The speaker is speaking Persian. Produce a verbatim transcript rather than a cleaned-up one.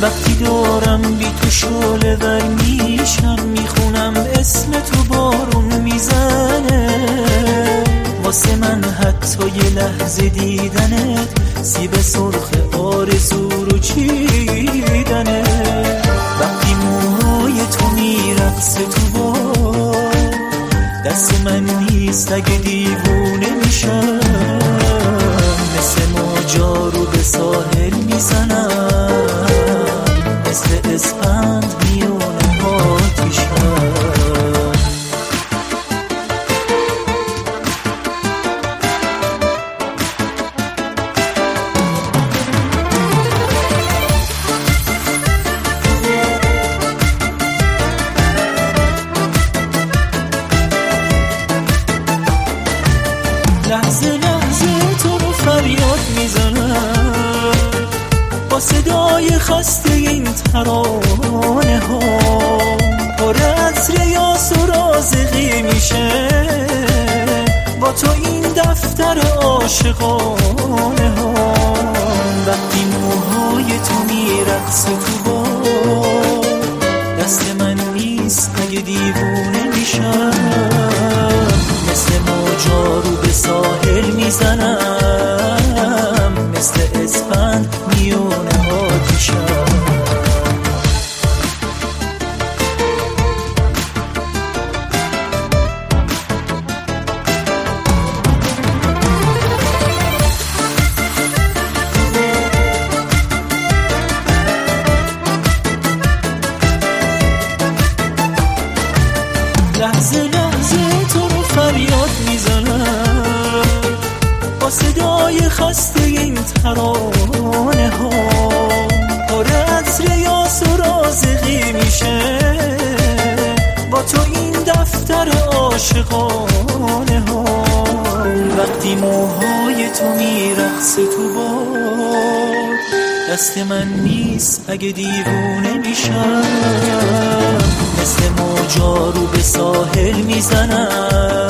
وقتی دارم بی تو شعله ور میشم، میخونم اسم تو بارون میزنه. واسه من حتی یه لحظه دیدنت سیب سرخ آرزو رو چیدنه. وقتی موهای تو میرقصه تو باد، دست من نیست اگه دیوونه میشم. مثل موجا رو به ساحل میزنم، مثل اسفند میونه آتیشم. لحظه لحظه تو رو فریاد میزنم، با صدای خسته این ترانه ها. پر از ریاض و رازقی میشه با تو این دفتر عاشقانه ها. وقتی موهای تو میرقصه تو باد، دست من نیست اگه دیوونه میشم. مثل موجا رو به ساحل میزنم، مثل اسفند میونه آتیشم. لحظه لحظه تو رو فریاد میزنم، با صدای خسته این ترانه ها. پر از ریاض و رازقی میشه با تو این دفتر عاشقانه ها. وقتی موهای تو میرقصه تو باد، دست من نیست اگه دیوونه میشم. مثل موجا رو به ساحل میزنم،